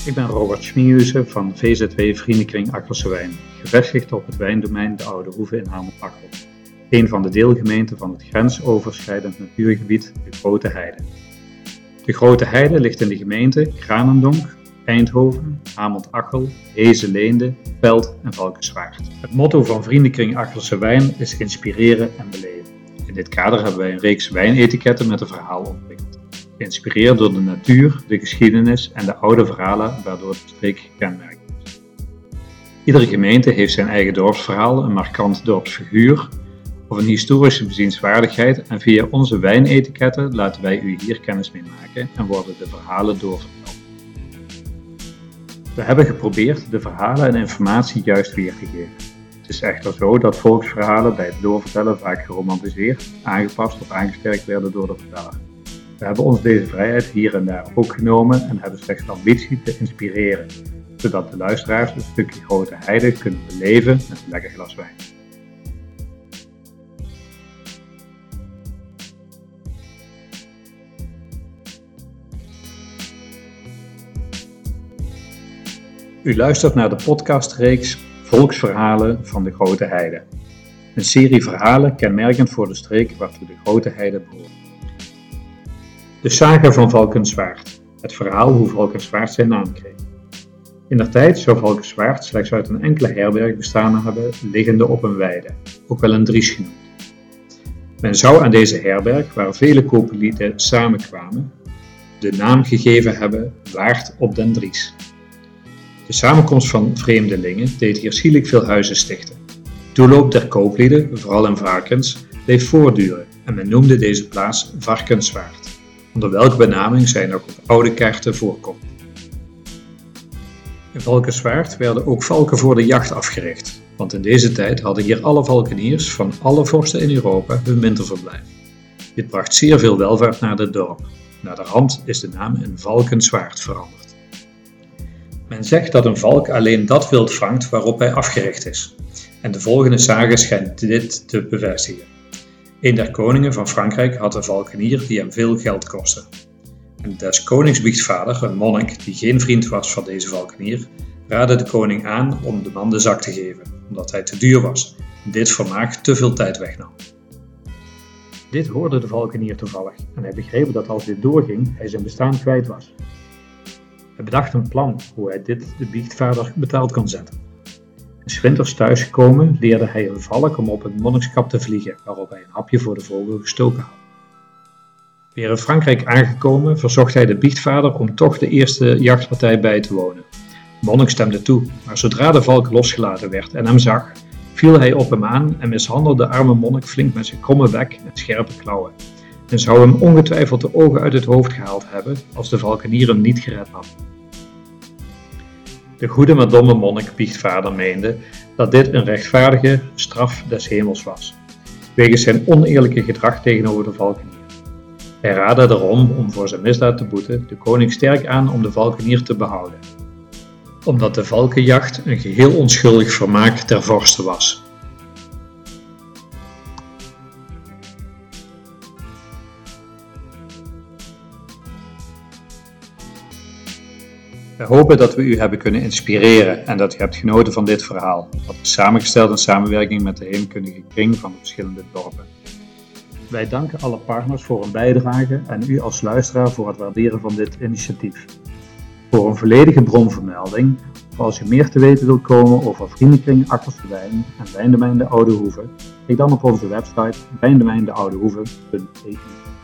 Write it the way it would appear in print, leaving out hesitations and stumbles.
Ik ben Robert Schmihuizen van VZW Vriendenkring Achelse Wijn, gevestigd op het wijndomein De Oude Hoeve in Hamelt-Achel, een van de deelgemeenten van het grensoverschrijdend natuurgebied De Grote Heide. De Grote Heide ligt in de gemeenten Kranendonk, Eindhoven, Hamelt-Achel, Heeze-Leende, Pelt en Valkenswaard. Het motto van Vriendenkring Achelse Wijn is inspireren en beleven. In dit kader hebben wij een reeks wijnetiketten met een verhaal ontwikkeld. Geïnspireerd door de natuur, de geschiedenis en de oude verhalen waardoor de streek gekenmerkt is. Iedere gemeente heeft zijn eigen dorpsverhaal, een markant dorpsfiguur of een historische bezienswaardigheid en via onze wijnetiketten laten wij u hier kennis mee maken en worden de verhalen doorverteld. We hebben geprobeerd de verhalen en informatie juist weer te geven. Het is echter zo dat volksverhalen bij het doorvertellen vaak geromantiseerd, aangepast of aangesterkt werden door de verteller. We hebben ons deze vrijheid hier en daar ook genomen en hebben slechts de ambitie te inspireren, zodat de luisteraars een stukje Grote Heide kunnen beleven met een lekker glas wijn. U luistert naar de podcastreeks Volksverhalen van de Grote Heide. Een serie verhalen kenmerkend voor de streek waartoe de Grote Heide behoort. De saga van Valkenswaard, het verhaal hoe Valkenswaard zijn naam kreeg. Indertijd zou Valkenswaard slechts uit een enkele herberg bestaan hebben, liggende op een weide, ook wel een dries genoemd. Men zou aan deze herberg, waar vele kooplieden samenkwamen, de naam gegeven hebben Waard op den Dries. De samenkomst van vreemdelingen deed hier schielijk veel huizen stichten. De toeloop der kooplieden, vooral in varkens, bleef voortduren en men noemde deze plaats Varkenswaard, onder welke benaming zij nog op oude kaarten voorkomt. In Valkenswaard werden ook valken voor de jacht afgericht, want in deze tijd hadden hier alle valkeniers van alle vorsten in Europa hun winterverblijf. Dit bracht zeer veel welvaart naar het dorp. Naderhand is de naam in Valkenswaard veranderd. Men zegt dat een valk alleen dat wild vangt waarop hij afgericht is, en de volgende sage schijnt dit te bevestigen. Een der koningen van Frankrijk had een valkenier die hem veel geld kostte. En des konings biechtvader, een monnik die geen vriend was van deze valkenier, raadde de koning aan om de man de zak te geven, omdat hij te duur was en dit vermaak te veel tijd wegnam. Dit hoorde de valkenier toevallig en hij begreep dat als dit doorging hij zijn bestaan kwijt was. Hij bedacht een plan hoe hij dit de biechtvader betaald kon zetten. 'S Winters thuisgekomen leerde hij een valk om op het monnikskap te vliegen, waarop hij een hapje voor de vogel gestoken had. Weer in Frankrijk aangekomen verzocht hij de biechtvader om toch de eerste jachtpartij bij te wonen. De monnik stemde toe, maar zodra de valk losgelaten werd en hem zag, viel hij op hem aan en mishandelde de arme monnik flink met zijn kromme bek en scherpe klauwen. En zou hem ongetwijfeld de ogen uit het hoofd gehaald hebben als de valkenier hem niet gered had. De goede maar domme monnik biechtvader meende dat dit een rechtvaardige straf des hemels was, wegens zijn oneerlijke gedrag tegenover de valkenier. Hij raadde daarom om voor zijn misdaad te boeten de koning sterk aan om de valkenier te behouden, omdat de valkenjacht een geheel onschuldig vermaak der vorsten was. We hopen dat we u hebben kunnen inspireren en dat u hebt genoten van dit verhaal, dat is samengesteld in samenwerking met de heemkundige kring van de verschillende dorpen. Wij danken alle partners voor hun bijdrage en u als luisteraar voor het waarderen van dit initiatief. Voor een volledige bronvermelding, of als u meer te weten wilt komen over Vriendenkring Achelse Wijn en Wijndomein De Oude Hoeve, kijk dan op onze website wijndomeindeoudehoeve.eu.